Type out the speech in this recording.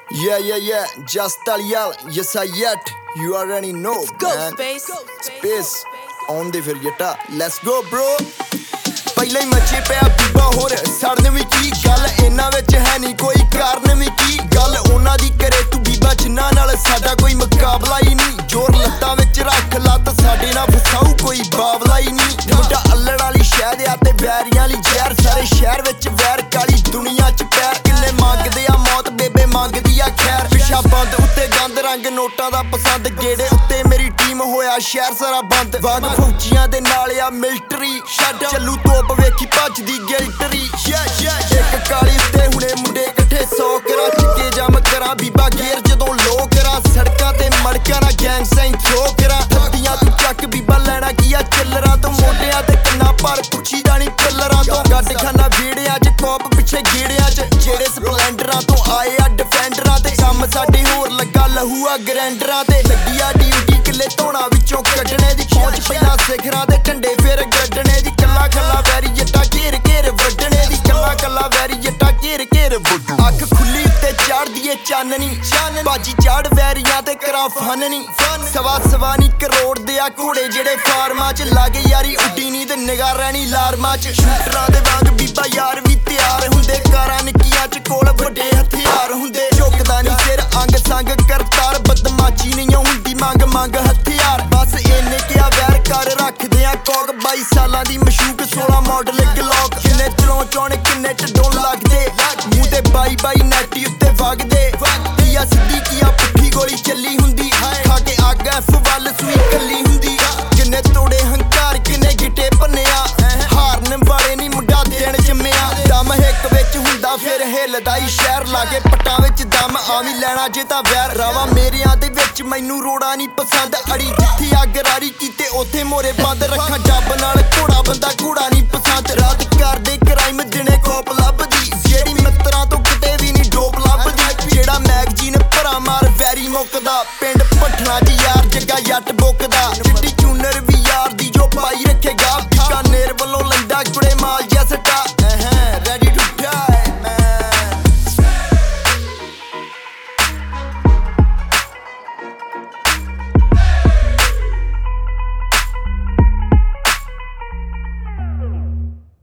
Yeah, just Alial, yes I yet, you already know. Let's go, man. Space. On the Virgeta, let's go bro. ਪਹਿਲਾਂ ਹੀ ਮੱਚੇ ਪਿਆ ਬੀਬਾ ਹੋਰ ਸੜਨ ਵੀ ਕੀ ਗੱਲ ਇਹਨਾਂ ਵਿੱਚ ਹੈ ਨਹੀਂ ਕੋਈ ਕਾਰਨ ਵੀ ਕੀ ਗੱਲ ਉਹਨਾਂ ਦੀ ਕਰੇ ਤੂੰ ਬੀਬਾ ਜਿੰਨਾਂ ਨਾਲ ਸਾਡਾ ਕੋਈ ਮੁਕਾਬਲਾ ਹੀ ਨਹੀਂ ਜੋਰ ਲੱਤਾਂ ਵਿੱਚ ਰੱਖ ਲੱਤ ਸਾਡੇ ਨਾਲ ਫਸਾਊ ਕੋਈ ਬਾਬਲਾ ਹੀ ਨਹੀਂ ਮੁੰਡਾ ਅੱਲੜ ਵਾਲੀ ਸ਼ਹਿਦ ਆ ਤੇ ਵੈਰੀਆਂ ਵਾਲੀ ਜ਼ਹਿਰ ਸਾਰੇ ਸ਼ਹਿਰ ਵਿੱਚ ਵੈਰ ਕਾਲੀ ਦੁਨੀਆ 'ਚ ਪੈਰ ਕਿੰਨੇ ਮੰਗਦੇ ਆ ਮੌਤ ਬੇਬੇ ਮੰਗਦੀ ਆ ਖੈਰ ਪਿਛਾ ਬੰਦ ਉੱਤੇ ਗੰਦ ਰੰਗ ਨੋਟਾਂ ਦਾ ਪਸੰਦ ਗੇੜੇ ਉੱਤੇ ਮੇਰੀ ਟੀਮ ਹੋਇਆ ਸ਼ਹਿਰ ਸਾਰਾ ਬੰਦ ਵਾਗ ਫੌਜੀਆਂ ਦੇ ਨਾਲ ਆ ਮਿਲਟਰੀ ਛੱਡ ਚੱਲੂ ਤੋਪ ਵੇਖੀ ਭੱਜਦੀ ਗਿਲਟਰੀ ਇੱਕ ਕਾਲੀ ਉੱਤੇ ਹੁਣੇ ਮੁੰਡੇ ਇਕੱਠੇ 100 ਕਰਾਂ ਚਿੱਕੇ ਜਮ ਕਰਾਂ ਬੀਬਾ ਗੇਰ ਜਦੋਂ ਲੋ ਕਰਾਂ ਸੜਕਾਂ ਤੇ ਮੜਕਾਂ ਨਾਲ ਗੈਂਗ ਸਾਈਨ ਥਰੋ ਕਰਾਂ ਥੱਦੀਆਂ ਤੂੰ ਚੱਕ ਬੀਬਾ ਲੈਣਾ ਕੀ ਆ ਚੱਲਰਾਂ ਤੋਂ ਮੋਢਿਆਂ ਤੇ ਕੰਨਾਂ ਪਰ ਪੁੱਛੀ ਜਾਣੀ ਪਿੱਲਰਾਂ ਤੋਂ ਗੱਡ ਖਾਨਾ ਵੀੜਿਆਂ 'ਚ ਕੋਪ ਪਿੱਛੇ ਗੇੜਿਆਂ 'ਚ ਜਿਹੜੇ ਸਪਲੈਂਡਰਾਂ ਤੋਂ ਆਏ ਆ ਡਿਫੈਂਡਰਾਂ ਤੇ ਕੰਮ ਸਾਡੇ ਹੋਰ ਲੱਗਾ ਲਹੂ ਆ ਗਰੈਂਡਰਾਂ ਤੇ ਲੱਗੀ ਆ ਡਿਊਟੀ ਕਿੱਲੇ ਧੋਣਾ ਵਿੱਚੋਂ ਕੱਢਣੇ ਦੀ ਪਹੁੰਚ ਪਹਿਲਾਂ ਸਿਖਰਾਂ ਦੇ ਢੰਡੇ ਫਿਰ ਗੱਡਣੇ ਦੀ ਕੱਲਾ ਕੱਲਾ ਵੈਰੀ ਜੱਟਾ ਘੇਰ ਘੇਰ ਵੱਢਣੇ ਦੀ ਕੱਲਾ ਵੈਰੀ ਜੱਟਾ ਘੇਰ ਵੱਢੂ ਅੱਖ ਖੁੱਲੀ ਉੱਤੇ ਚੜਦੀ ਏ ਚਾਨਣੀ ਬਾਜੀ ਚਾੜ ਵੈਰੀਆਂ ਤੇ ਕਰਾਂ ਫਨਣੀ ਸਵਾ ਨੀ ਕਰੋੜ ਦੇ ਆ ਘੋੜੇ ਜਿਹੜੇ ਫਾਰਮਾਂ 'ਚ ਲਾਗੇ ਯਾਰੀ ਉੱਡੀ ਨੀ ਤੇ ਨਿਗਾਹ ਰਹਿਣੀ ਲਾਰਮਾਂ 'ਚ ਸ਼ੂਟਰਾਂ ਦੇ ਵਾਂਗ ਬੀਬਾ ਯਾਰ ਵੀ ਤਿਆਰ ਹੁੰਦੇ ਕਾਰਾਂ ਨਿੱਕੀਆਂ 'ਚ ਕੋਲ ਵੱਡੇ ਹਥਿਆਰ ਹੁੰਦੇ ਝੁਕਦਾ ਨੀ ਸਿਰ ਅੰਗ ਸੰਗ ਕਰਤਾਰ ਬਦਮਾਸ਼ੀ ਨਹੀਂ ਹੁੰਦੀ ਮੰਗ ਹਥਿਆਰ ਬਸ ਇਹਨੇ ਕਿਹਾ ਵੈਰ ਕਰ ਰੱਖਦੇ ਆ ਕੋਕ 22 ਸਾਲਾਂ ਦੀ ਮਸ਼ੂਕ 16 ਮਾਡਲ ਗਲੌਕ ਕਿੰਨੇ ਚਲਾਉਣ ਕਿੰਨੇ ਢਡੋਂ ਲੱਗਦੇ ਮੂੰਹ ਤੇ ਬਾਈ ਨੈਟੀ ਉੱਤੇ ਵਗਦੇ ਕੀਆ ਸਿੱਧੀ ਕੀਆ ਪੁੱਠੀ ਗੋਲੀ ਚੱਲੀ ਹੁੰਦੀ ਖਾ ਕੇ ਅੱਗ ਐਫ ਵੱਲ ਸੂਈ ਕੱਲੀ ਹੁੰਦੀ ਕਿੰਨੇ ਤੋੜੇ ਹੰਕਾਰ ਕਿੰਨੇ ਗਿੱਟੇ ਭੰਨਿਆ ਹਾਰਨ ਵਾਲੇ ਨਹੀਂ ਮੁੰਡਾ ਦੇਣ ਜੰਮਿਆ ਦਮ ਹਿੱਕ ਵਿੱਚ ਹੁੰਦਾ ਫਿਰ ਹਿੱਲਦਾ ਹੀ ਸ਼ਹਿਰ ਲਾਗੇ ਪੱਟਾਂ ਵਿੱਚ ਦਮ ਆਵੀਂ ਲੈਣਾ ਜੇ ਤਾਂ ਵੈਰ ਰਾਵਾ ਮੇਰਿਆਂ ਦੇ ਵਿੱਚ ਮੈਨੂੰ ਰੋੜਾ ਨਹੀਂ ਪਸੰਦ ਅੜੀ ਜਿੱਥੇ ਅੱਗ ਰਾਰੀ ਕੀਤੇ ਉੱਥੇ ਮੋਰੇ ਬੰਦ ਰੱਖਾਂ ਜੱਬ ਨਾਲ ਘੋੜਾ ਬੰਦਾ ਘੋੜਾ ਨਹੀਂ ਪਸੰਦ ਰਾਤ ਕਰਦੇ ਕ੍ਰਾਈਮ ਦਿਨੇ ਕੋਪ ਲੱਭਦੀ ਜਿਹੜੀ ਮਿੱਤਰਾਂ ਤੋਂ ਕਿਤੇ ਵੀ ਨਹੀਂ ਡੋਪ ਲੱਭਦੀ ਜਿਹੜਾ ਮੈਗਜ਼ੀਨ ਭਰਾ ਮਾਰ ਵੈਰੀ ਮੁੱਕਦਾ ਪਿੰਡ ਭੱਠਣਾ 'ਚ ਯਾਰ ਜੱਗਾ ਜੱਟ ਬੁੱਕਦਾ ਚਿੱਟੀ ਚੂਨਰ